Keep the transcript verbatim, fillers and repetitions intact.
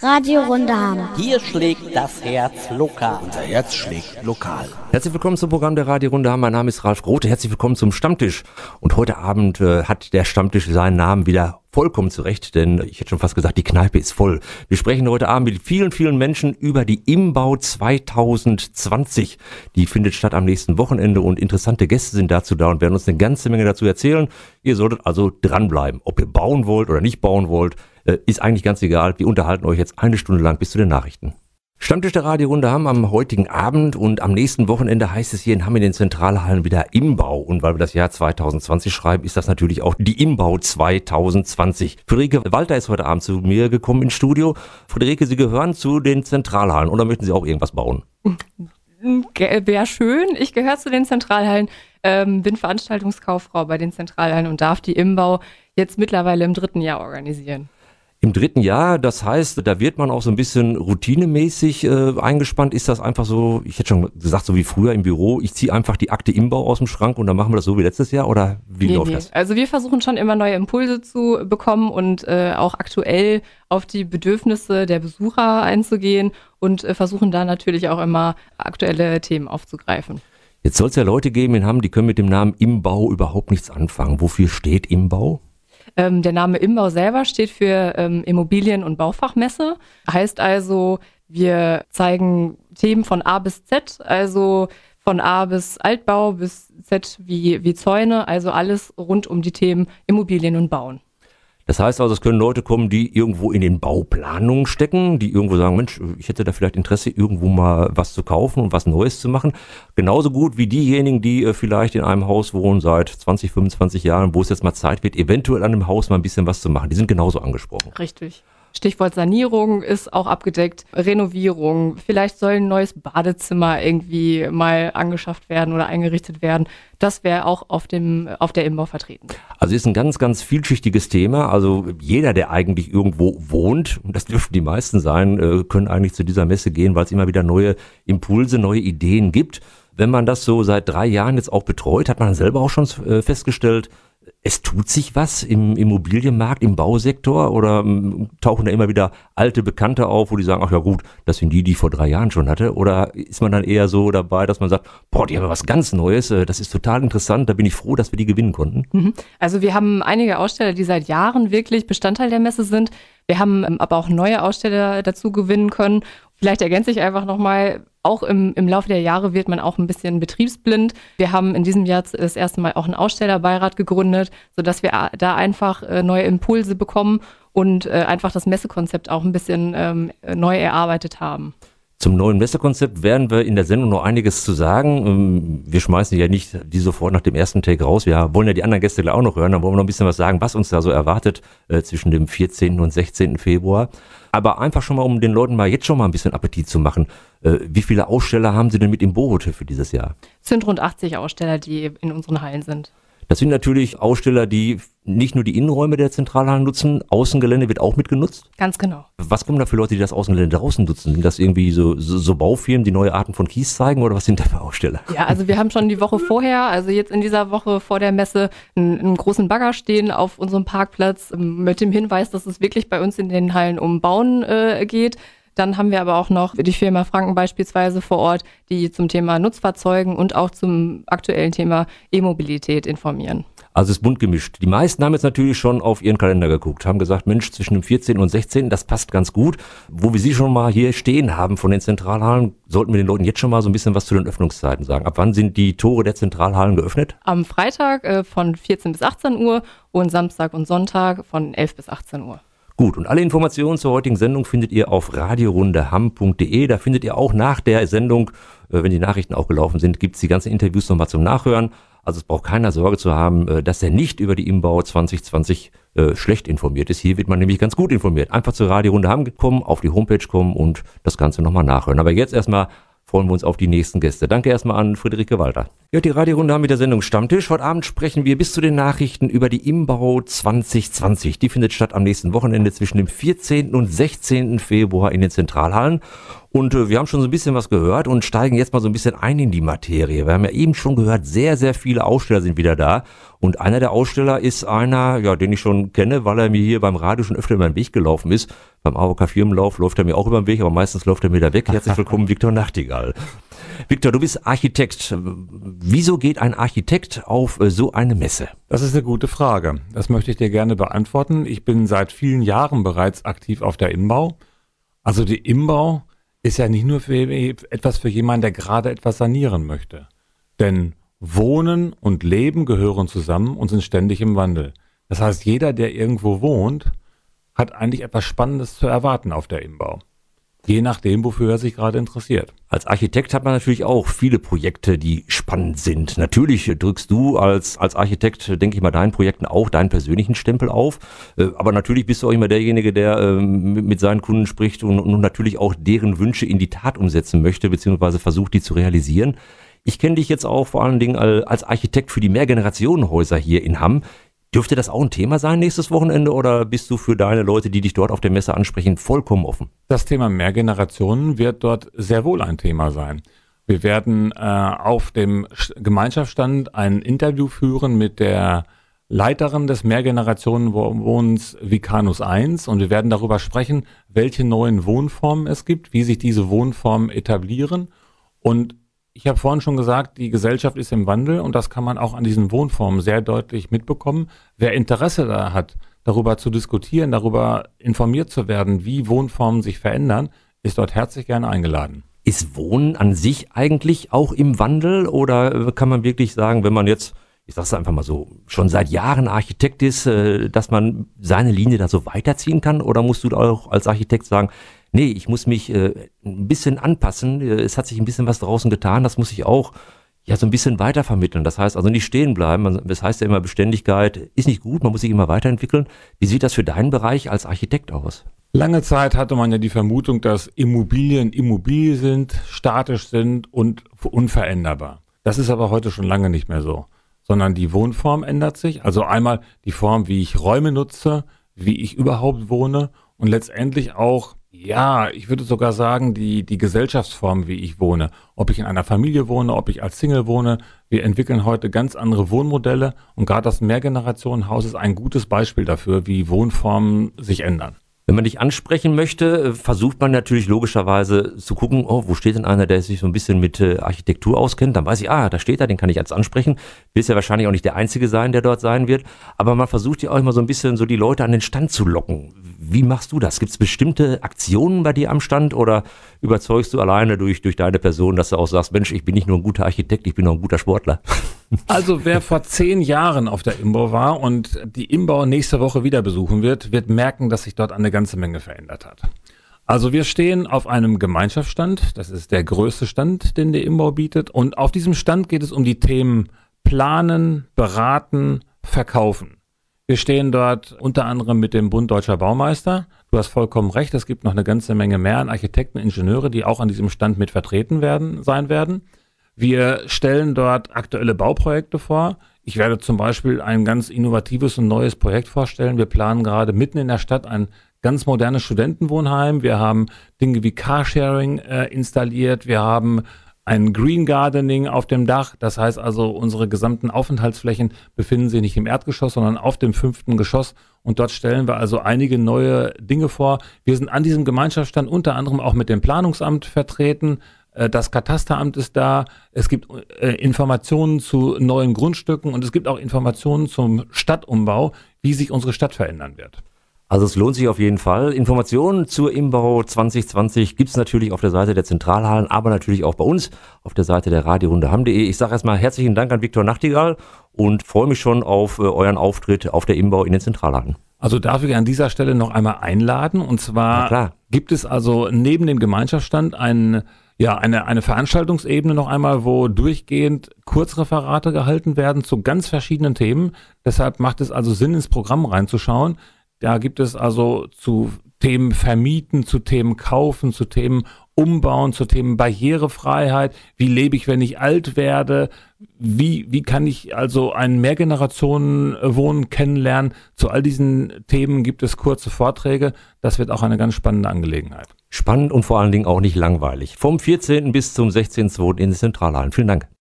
Radio Rundehammer. Hier schlägt das Herz lokal. Unser Herz schlägt lokal. Herzlich willkommen zum Programm der Radio Rundehammer. Mein Name ist Ralf Grote. Herzlich willkommen zum Stammtisch. Und heute Abend äh, hat der Stammtisch seinen Namen wieder vollkommen zurecht, denn ich hätte schon fast gesagt, die Kneipe ist voll. Wir sprechen heute Abend mit vielen, vielen Menschen über die IMBAU zwanzig zwanzig. Die findet statt am nächsten Wochenende und interessante Gäste sind dazu da und werden uns eine ganze Menge dazu erzählen. Ihr solltet also dranbleiben. Ob ihr bauen wollt oder nicht bauen wollt, äh, ist eigentlich ganz egal. Wir unterhalten euch jetzt eine Stunde lang bis zu den Nachrichten. Stammtisch der Radio-Runde haben am heutigen Abend und am nächsten Wochenende heißt es hier in Hamm in den Zentralhallen wieder IMBAU. Und weil wir das Jahr zwanzig zwanzig schreiben, ist das natürlich auch die IMBAU zwanzig zwanzig. Friederike Walter ist heute Abend zu mir gekommen ins Studio. Friederike, Sie gehören zu den Zentralhallen oder möchten Sie auch irgendwas bauen? Wäre schön. Ich gehöre zu den Zentralhallen, ähm, bin Veranstaltungskauffrau bei den Zentralhallen und darf die IMBAU jetzt mittlerweile im dritten Jahr organisieren. Im dritten Jahr, das heißt, da wird man auch so ein bisschen routinemäßig äh, eingespannt. Ist das einfach so, ich hätte schon gesagt, so wie früher im Büro, ich ziehe einfach die Akte IMBAU aus dem Schrank und dann machen wir das so wie letztes Jahr oder wie nee, läuft nee. das? Also wir versuchen schon immer neue Impulse zu bekommen und äh, auch aktuell auf die Bedürfnisse der Besucher einzugehen und äh, versuchen da natürlich auch immer aktuelle Themen aufzugreifen. Jetzt soll es ja Leute geben in Hamm, die können mit dem Namen IMBAU überhaupt nichts anfangen. Wofür steht IMBAU? Ähm, der Name IMBAU selber steht für ähm, Immobilien- und Baufachmesse. Heißt also, wir zeigen Themen von A bis Z, also von A bis Altbau bis Z wie, wie Zäune, also alles rund um die Themen Immobilien und Bauen. Das heißt also, es können Leute kommen, die irgendwo in den Bauplanungen stecken, die irgendwo sagen, Mensch, ich hätte da vielleicht Interesse, irgendwo mal was zu kaufen und was Neues zu machen. Genauso gut wie diejenigen, die äh, vielleicht in einem Haus wohnen seit zwanzig, fünfundzwanzig Jahren, wo es jetzt mal Zeit wird, eventuell an dem Haus mal ein bisschen was zu machen. Die sind genauso angesprochen. Richtig. Stichwort Sanierung ist auch abgedeckt, Renovierung, vielleicht soll ein neues Badezimmer irgendwie mal angeschafft werden oder eingerichtet werden. Das wäre auch auf dem auf der IMBAU vertreten. Also ist ein ganz, ganz vielschichtiges Thema. Also jeder, der eigentlich irgendwo wohnt, und das dürften die meisten sein, äh, können eigentlich zu dieser Messe gehen, weil es immer wieder neue Impulse, neue Ideen gibt. Wenn man das so seit drei Jahren jetzt auch betreut, hat man dann selber auch schon äh, festgestellt, es tut sich was im Immobilienmarkt, im Bausektor oder ähm, tauchen da immer wieder alte Bekannte auf, wo die sagen, ach ja gut, das sind die, die ich vor drei Jahren schon hatte? Oder ist man dann eher so dabei, dass man sagt, boah, die haben ja was ganz Neues, äh, das ist total interessant, da bin ich froh, dass wir die gewinnen konnten? Mhm. Also wir haben einige Aussteller, die seit Jahren wirklich Bestandteil der Messe sind. Wir haben ähm, aber auch neue Aussteller dazu gewinnen können. Vielleicht ergänze ich einfach nochmal, auch im, im Laufe der Jahre wird man auch ein bisschen betriebsblind. Wir haben in diesem Jahr das erste Mal auch einen Ausstellerbeirat gegründet, sodass wir da einfach äh, neue Impulse bekommen und äh, einfach das Messekonzept auch ein bisschen ähm, neu erarbeitet haben. Zum neuen Messekonzept werden wir in der Sendung noch einiges zu sagen. Wir schmeißen ja nicht die sofort nach dem ersten Take raus. Wir wollen ja die anderen Gäste auch noch hören. Dann wollen wir noch ein bisschen was sagen, was uns da so erwartet äh, zwischen dem vierzehnten und sechzehnten Februar. Aber einfach schon mal, um den Leuten mal jetzt schon mal ein bisschen Appetit zu machen. Äh, wie viele Aussteller haben Sie denn mit im Boot für dieses Jahr? Es sind rund achtzig Aussteller, die in unseren Hallen sind. Das sind natürlich Aussteller, die nicht nur die Innenräume der Zentralhallen nutzen, Außengelände wird auch mitgenutzt. Ganz genau. Was kommen da für Leute, die das Außengelände draußen nutzen? Sind das irgendwie so, so, so Baufirmen, die neue Arten von Kies zeigen oder was sind da für Aussteller? Ja, also wir haben schon die Woche vorher, also jetzt in dieser Woche vor der Messe, einen, einen großen Bagger stehen auf unserem Parkplatz mit dem Hinweis, dass es wirklich bei uns in den Hallen um Bauen äh, geht. Dann haben wir aber auch noch die Firma Franken beispielsweise vor Ort, die zum Thema Nutzfahrzeugen und auch zum aktuellen Thema E-Mobilität informieren. Also es ist bunt gemischt. Die meisten haben jetzt natürlich schon auf ihren Kalender geguckt, haben gesagt, Mensch, zwischen dem vierzehnten und sechzehnten, das passt ganz gut. Wo wir sie schon mal hier stehen haben von den Zentralhallen, sollten wir den Leuten jetzt schon mal so ein bisschen was zu den Öffnungszeiten sagen. Ab wann sind die Tore der Zentralhallen geöffnet? Am Freitag äh, von vierzehn bis achtzehn Uhr und Samstag und Sonntag von elf bis achtzehn Uhr. Gut, und alle Informationen zur heutigen Sendung findet ihr auf radiorundehamm punkt de. Da findet ihr auch nach der Sendung, äh, wenn die Nachrichten auch gelaufen sind, gibt's die ganzen Interviews nochmal zum Nachhören. Also es braucht keiner Sorge zu haben, äh, dass er nicht über die IMBAU zwanzig zwanzig äh, schlecht informiert ist. Hier wird man nämlich ganz gut informiert. Einfach zur Radio Rundehamm kommen, auf die Homepage kommen und das Ganze nochmal nachhören. Aber jetzt erstmal freuen wir uns auf die nächsten Gäste. Danke erstmal an Friederike Walter. Ja, die Radiorunde haben mit der Sendung Stammtisch. Heute Abend sprechen wir bis zu den Nachrichten über die IMBAU zwanzig zwanzig. Die findet statt am nächsten Wochenende zwischen dem vierzehnten und sechzehnten Februar in den Zentralhallen. Und äh, wir haben schon so ein bisschen was gehört und steigen jetzt mal so ein bisschen ein in die Materie. Wir haben ja eben schon gehört, sehr, sehr viele Aussteller sind wieder da. Und einer der Aussteller ist einer, ja, den ich schon kenne, weil er mir hier beim Radio schon öfter über den Weg gelaufen ist. Beim A O K-Firmenlauf läuft er mir auch über den Weg, aber meistens läuft er mir da weg. Herzlich willkommen, Viktor Nachtigall. Viktor, du bist Architekt. Wieso geht ein Architekt auf äh, so eine Messe? Das ist eine gute Frage. Das möchte ich dir gerne beantworten. Ich bin seit vielen Jahren bereits aktiv auf der Imbau. Also die Imbau ist ja nicht nur für etwas für jemanden, der gerade etwas sanieren möchte. Denn Wohnen und Leben gehören zusammen und sind ständig im Wandel. Das heißt, jeder, der irgendwo wohnt, hat eigentlich etwas Spannendes zu erwarten auf der Imbau. Je nachdem, wofür er sich gerade interessiert. Als Architekt hat man natürlich auch viele Projekte, die spannend sind. Natürlich drückst du als als Architekt, denke ich mal, deinen Projekten auch deinen persönlichen Stempel auf. Aber natürlich bist du auch immer derjenige, der mit seinen Kunden spricht und, und natürlich auch deren Wünsche in die Tat umsetzen möchte, beziehungsweise versucht, die zu realisieren. Ich kenne dich jetzt auch vor allen Dingen als Architekt für die Mehrgenerationenhäuser hier in Hamm. Dürfte das auch ein Thema sein nächstes Wochenende oder bist du für deine Leute, die dich dort auf der Messe ansprechen, vollkommen offen? Das Thema Mehrgenerationen wird dort sehr wohl ein Thema sein. Wir werden äh, auf dem Gemeinschaftsstand ein Interview führen mit der Leiterin des Mehrgenerationenwohnens Vicanus eins und wir werden darüber sprechen, welche neuen Wohnformen es gibt, wie sich diese Wohnformen etablieren. Und ich habe vorhin schon gesagt, die Gesellschaft ist im Wandel und das kann man auch an diesen Wohnformen sehr deutlich mitbekommen. Wer Interesse da hat, darüber zu diskutieren, darüber informiert zu werden, wie Wohnformen sich verändern, ist dort herzlich gerne eingeladen. Ist Wohnen an sich eigentlich auch im Wandel oder kann man wirklich sagen, wenn man jetzt, ich sag's einfach mal so, schon seit Jahren Architekt ist, dass man seine Linie da so weiterziehen kann? Oder musst du auch als Architekt sagen, nee, ich muss mich äh, ein bisschen anpassen, es hat sich ein bisschen was draußen getan, das muss ich auch ja so ein bisschen weiter vermitteln. Das heißt also nicht stehen bleiben, das heißt ja immer, Beständigkeit ist nicht gut, man muss sich immer weiterentwickeln. Wie sieht das für deinen Bereich als Architekt aus? Lange Zeit hatte man ja die Vermutung, dass Immobilien immobil sind, statisch sind und unveränderbar. Das ist aber heute schon lange nicht mehr so, sondern die Wohnform ändert sich. Also einmal die Form, wie ich Räume nutze, wie ich überhaupt wohne und letztendlich auch, ja, ich würde sogar sagen, die die Gesellschaftsform, wie ich wohne. Ob ich in einer Familie wohne, ob ich als Single wohne. Wir entwickeln heute ganz andere Wohnmodelle und gerade das Mehrgenerationenhaus ist ein gutes Beispiel dafür, wie Wohnformen sich ändern. Wenn man dich ansprechen möchte, versucht man natürlich logischerweise zu gucken, oh, wo steht denn einer, der sich so ein bisschen mit äh, Architektur auskennt? Dann weiß ich, ah, da steht er, den kann ich jetzt ansprechen. Willst ja wahrscheinlich auch nicht der Einzige sein, der dort sein wird. Aber man versucht ja auch immer so ein bisschen so die Leute an den Stand zu locken. Wie machst du das? Gibt es bestimmte Aktionen bei dir am Stand oder überzeugst du alleine durch, durch deine Person, dass du auch sagst, Mensch, ich bin nicht nur ein guter Architekt, ich bin auch ein guter Sportler? Also wer vor zehn Jahren auf der Imbau war und die Imbau nächste Woche wieder besuchen wird, wird merken, dass sich dort eine ganze Menge verändert hat. Also wir stehen auf einem Gemeinschaftsstand, das ist der größte Stand, den die Imbau bietet und auf diesem Stand geht es um die Themen Planen, Beraten, Verkaufen. Wir stehen dort unter anderem mit dem Bund Deutscher Baumeister. Du hast vollkommen recht, es gibt noch eine ganze Menge mehr an Architekten, Ingenieure, die auch an diesem Stand mit vertreten werden, sein werden. Wir stellen dort aktuelle Bauprojekte vor. Ich werde zum Beispiel ein ganz innovatives und neues Projekt vorstellen. Wir planen gerade mitten in der Stadt ein ganz modernes Studentenwohnheim. Wir haben Dinge wie Carsharing äh, installiert. Wir haben ein Green Gardening auf dem Dach. Das heißt also, unsere gesamten Aufenthaltsflächen befinden sich nicht im Erdgeschoss, sondern auf dem fünften Geschoss. Und dort stellen wir also einige neue Dinge vor. Wir sind an diesem Gemeinschaftsstand unter anderem auch mit dem Planungsamt vertreten. Das Katasteramt ist da, es gibt äh, Informationen zu neuen Grundstücken und es gibt auch Informationen zum Stadtumbau, wie sich unsere Stadt verändern wird. Also es lohnt sich auf jeden Fall. Informationen zur Imbau zwanzig zwanzig gibt's natürlich auf der Seite der Zentralhallen, aber natürlich auch bei uns auf der Seite der Radiorunde Hamm punkt de. Ich sage erstmal herzlichen Dank an Viktor Nachtigall und freue mich schon auf äh, euren Auftritt auf der Imbau in den Zentralhallen. Also darf ich an dieser Stelle noch einmal einladen und zwar gibt es also neben dem Gemeinschaftsstand einen Ja, eine, eine Veranstaltungsebene noch einmal, wo durchgehend Kurzreferate gehalten werden zu ganz verschiedenen Themen. Deshalb macht es also Sinn, ins Programm reinzuschauen. Da gibt es also zu Themen Vermieten, zu Themen Kaufen, zu Themen Umbauen, zu Themen Barrierefreiheit. Wie lebe ich, wenn ich alt werde? Wie, wie kann ich also ein Mehrgenerationenwohnen kennenlernen? Zu all diesen Themen gibt es kurze Vorträge. Das wird auch eine ganz spannende Angelegenheit. spannend und vor allen Dingen auch nicht langweilig. Vom vierzehnten bis zum sechzehnten zweiten in den Zentralhallen. Vielen Dank.